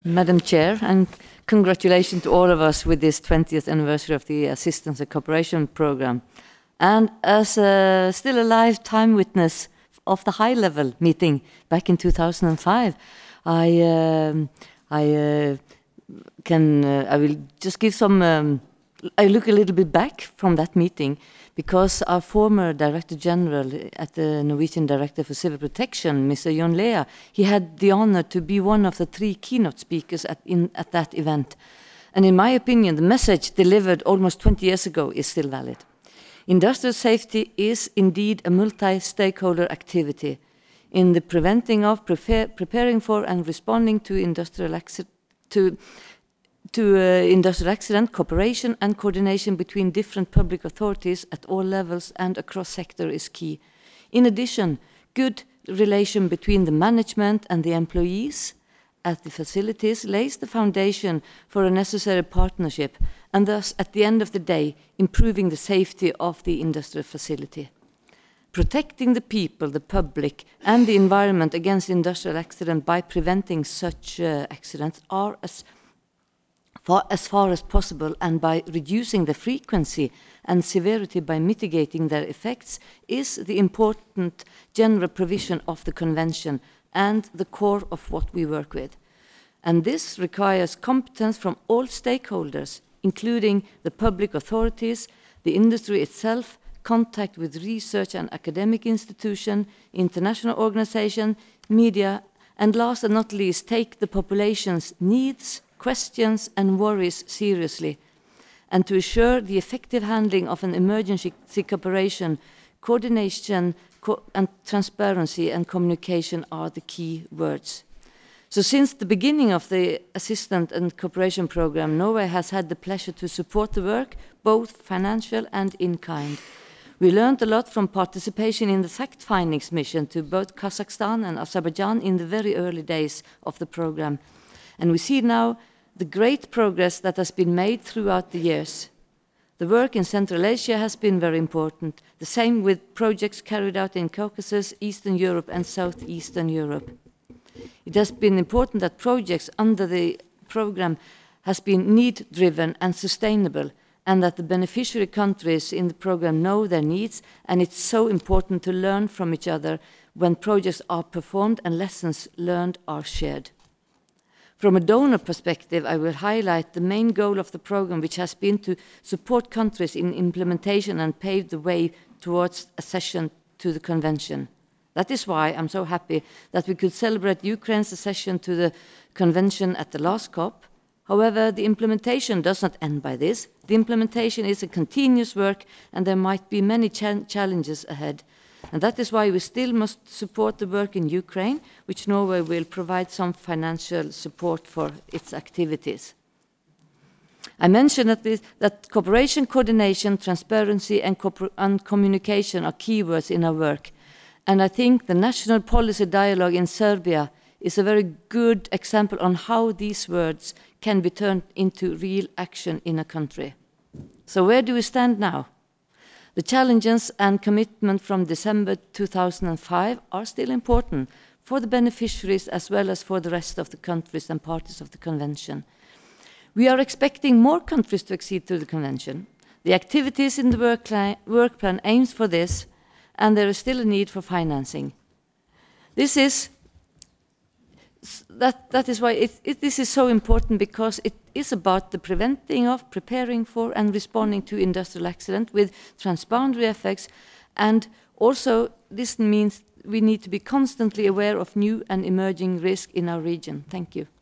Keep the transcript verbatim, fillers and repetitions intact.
Madam Chair, and congratulations to all of us with this twentieth anniversary of the Assistance and Cooperation Programme. And as a, still a lifetime witness of the high-level meeting back in two thousand five, I, um, I uh, can, uh, I will just give some, um, I look a little bit back from that meeting, because our former Director General at the Norwegian Director for Civil Protection, Mister Jon Lea, he had the honor to be one of the three keynote speakers at, in, at that event. And in my opinion, the message delivered almost twenty years ago is still valid. Industrial safety is indeed a multi-stakeholder activity in the preventing of, prepare, preparing for and responding to industrial accident, to to uh, industrial accident, cooperation and coordination between different public authorities at all levels and across sector is key. In addition, good relation between the management and the employees at the facilities lays the foundation for a necessary partnership, and thus, at the end of the day, improving the safety of the industrial facility. Protecting the people, the public, and the environment against industrial accident by preventing such uh, accidents are as far, as far as possible, and by reducing the frequency and severity by mitigating their effects is the important general provision of the Convention and the core of what we work with. And this requires competence from all stakeholders, including the public authorities, the industry itself, contact with research and academic institutions, international organizations, media, and last and not least, take the population's needs, questions and worries seriously. And to assure the effective handling of an emergency cooperation, coordination co and transparency and communication are the key words. So since the beginning of the Assistance and Cooperation Programme, Norway has had the pleasure to support the work, both financial and in kind. We learned a lot from participation in the fact-findings mission to both Kazakhstan and Azerbaijan in the very early days of the programme. And we see now the great progress that has been made throughout the years. The work in Central Asia has been very important, the same with projects carried out in Caucasus, Eastern Europe and Southeastern Europe. It has been important that projects under the programme has been need-driven and sustainable, and that the beneficiary countries in the programme know their needs, and it's so important to learn from each other when projects are performed and lessons learned are shared. From a donor perspective, I will highlight the main goal of the programme, which has been to support countries in implementation and pave the way towards accession to the Convention. That is why I'm so happy that we could celebrate Ukraine's accession to the Convention at the last COP. However, the implementation does not end by this. The implementation is a continuous work, and there might be many cha challenges ahead. And that is why we still must support the work in Ukraine, which Norway will provide some financial support for its activities. I mentioned that, this, that cooperation, coordination, transparency, and, and communication are keywords in our work. And I think the national policy dialogue in Serbia is a very good example on how these words can be turned into real action in a country. So where do we stand now? The challenges and commitment from December two thousand five are still important for the beneficiaries as well as for the rest of the countries and parties of the Convention. We are expecting more countries to accede to the Convention. The activities in the work, work plan aims for this, and there is still a need for financing. This is, that, that is why it, it, this is so important, because it is about the preventing of, preparing for and responding to industrial accident with transparent effects, and also this means we need to be constantly aware of new and emerging risks in our region. Thank you.